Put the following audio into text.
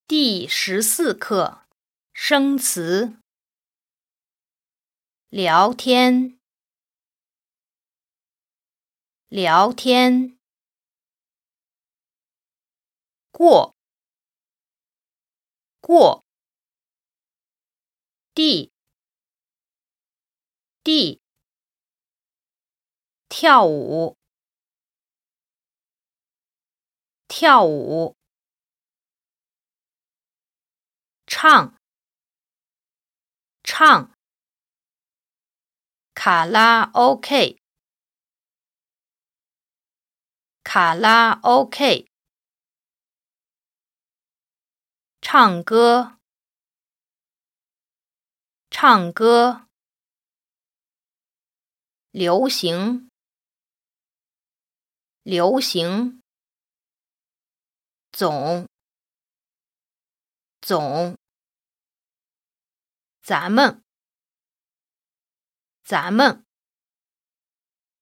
第14课生词。聊天，聊天。过，过。地，地。跳舞，跳舞。唱，唱。卡拉 OK， 卡拉 OK。唱歌，唱歌。流行，流行。总，总。咱们，咱们。